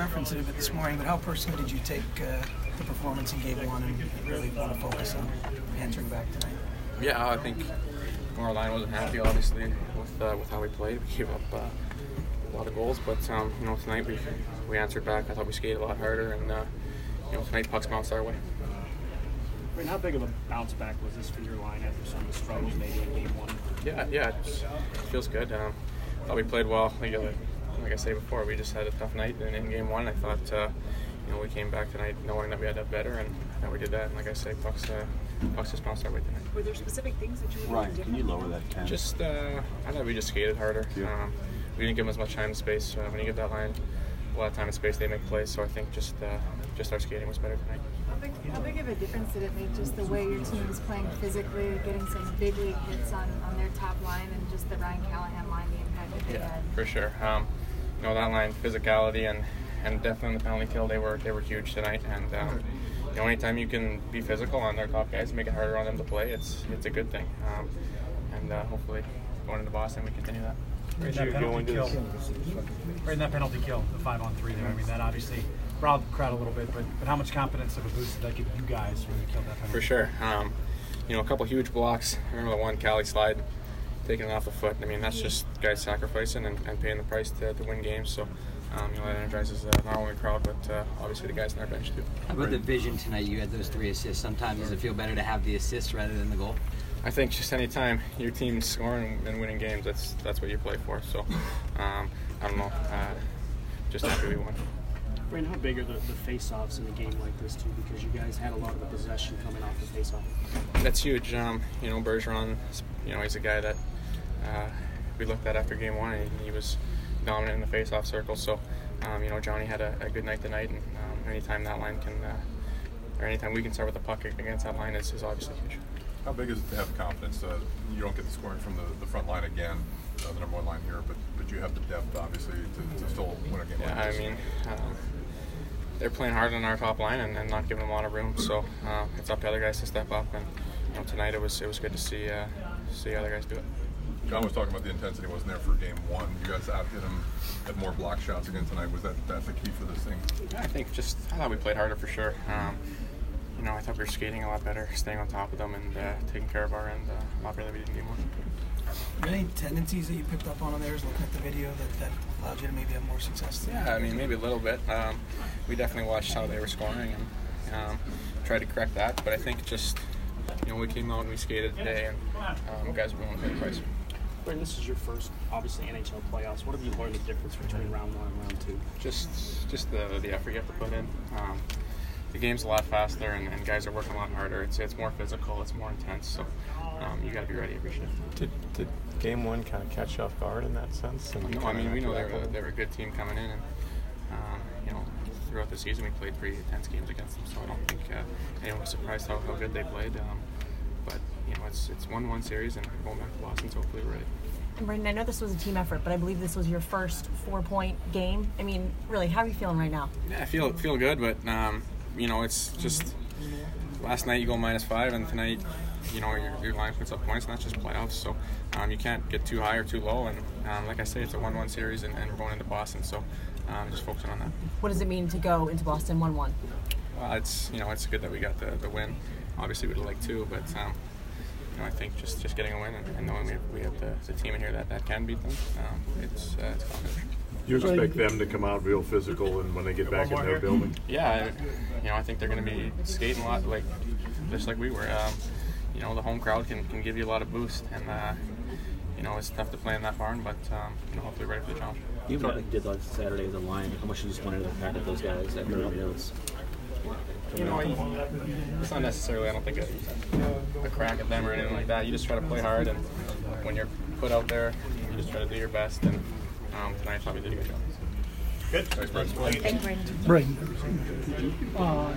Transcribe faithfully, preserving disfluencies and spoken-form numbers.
referenced it a bit this morning, but how personally did you take uh, the performance in Game One and really want to focus on answering back tonight? Yeah, I think our line wasn't happy, obviously, with uh, with how we played. We gave up uh, a lot of goals, but um, you know, tonight we we answered back. I thought we skated a lot harder, and uh, you know, tonight pucks bounced our way. I mean, how big of a bounce back was this for your line after some of the struggles maybe in Game One? Yeah, yeah, it feels good. Um, I thought we played well. Like, like I said before, we just had a tough night, and in Game One, I thought uh, you know we came back tonight knowing that we had to have better, and that we did that. And like I say, pucks uh, pucks just bounced our way tonight. Were there specific things that you would Ryan, do can you lower that ten? Just, uh, I thought we just skated harder. Yeah. Um, we didn't give them as much time and space. Uh, when you give that line a lot of time and space, they make plays. So I think just uh, just our skating was better tonight. How big, how big of a difference did it make just the way your team is playing physically, getting some big league hits on, on their top line, and just the Ryan Callahan line, the impact that they Yeah, had? for sure. Um, you know, that line, physicality and, and definitely in the penalty kill, they were they were huge tonight. And um, you know, anytime you can be physical on their top guys, make it harder on them to play, it's it's a good thing. Um, and uh, hopefully, going into Boston, we continue that. Right, that penalty kill. Right in that penalty kill, the five on three there. I mean, that obviously riled the crowd a little bit, but but how much confidence of a boost did that give you guys when you killed that penalty? For sure. Um, you know, a couple huge blocks. I remember the one Cali slide, taking it off the foot. I mean, that's just guys sacrificing and, and paying the price to, to win games. So, um, you know, that energizes uh, not only the crowd, but uh, obviously the guys on our bench too. How about the vision tonight? You had those three assists. Sometimes does it feel better to have the assist rather than the goal? I think just any time your team's scoring and winning games, that's that's what you play for. So, um, I don't know. Uh, just happy we won. Brandon, how big are the, the face-offs in a game like this, too? Because you guys had a lot of the possession coming off the face-off. That's huge. Um, you know, Bergeron, you know, he's a guy that uh, we looked at after game one, and he was dominant in the face-off circle. So, um, you know, Johnny had a, a good night tonight, and um, anytime that line can, uh, or anytime we can start with the puck against that line is, is obviously huge. How big is it to have confidence? Uh, you don't get the scoring from the, the front line again, uh, the number one line here, but, but you have the depth, obviously, to, to still win a game yeah, like this. I mean, um, they're playing hard on our top line and, and not giving them a lot of room. So uh, it's up to other guys to step up. And you know, tonight it was it was good to see uh, see other guys do it. John was talking about the intensity wasn't there for game one. You guys outdid him, had more block shots again tonight. Was that that the key for this thing? Yeah, I think just I thought we played harder for sure. Um, you know, I thought we were skating a lot better, staying on top of them, and uh, taking care of our end uh, a lot better than we did in game one. Are there any tendencies that you picked up on on theirs, looking at the video, that, that allowed you to maybe have more success tonight? Yeah, I mean, maybe a little bit. Um, we definitely watched how they were scoring and um, tried to correct that. But I think just, you know, we came out and we skated today, and um, guys were willing to pay the price. Brandon, this is your first, obviously, N H L playoffs. What have you learned the difference between round one and round two? Just just the, the effort you have to put in. Um, the game's a lot faster, and, and guys are working a lot harder. It's it's more physical, it's more intense, so um, you got to be ready every shift. Did, did game one kind of catch you off guard in that sense? And no, I mean, we know they were, they were a good team coming in, and um, you know, throughout the season we played three intense games against them, so I don't think uh, anyone was surprised how, how good they played. Um, but you know, it's it's one one series, and we're going back to Boston, so hopefully we're ready. And Brandon, I know this was a team effort, but I believe this was your first four-point game. I mean, really, how are you feeling right now? Yeah, I feel feel good, but um, you know, it's just last night you go minus five, and tonight, you know, your, your line puts up points, and that's just playoffs. So um, you can't get too high or too low. And um, like I say, it's a one one series, and, and we're going into Boston. So um, just focusing on that. What does it mean to go into Boston one one? Well, it's you know it's good that we got the, the win. Obviously, we'd like two, but um, you know I think just, just getting a win and, and knowing we have, we have the, the team in here that, that can beat them, um, it's uh, it's confident. You expect them to come out real physical, and when they get back in their building? Yeah, I, you know, I think they're going to be skating a lot, like just like we were. Um, you know, the home crowd can, can give you a lot of boost, and uh, you know, it's tough to play in that barn, but um, you know, hopefully ready for the challenge. You thought like you did on Saturday as a line. How much you just wanted to back at those guys at thirty minutes? You know, it's not necessarily, I don't think, a, a crack at them or anything like that. You just try to play hard, and when you're put out there, you just try to do your best. And um, tonight, I thought we did a good job. Good. Thanks, Brandon. Thank you, Brandon. Brandon.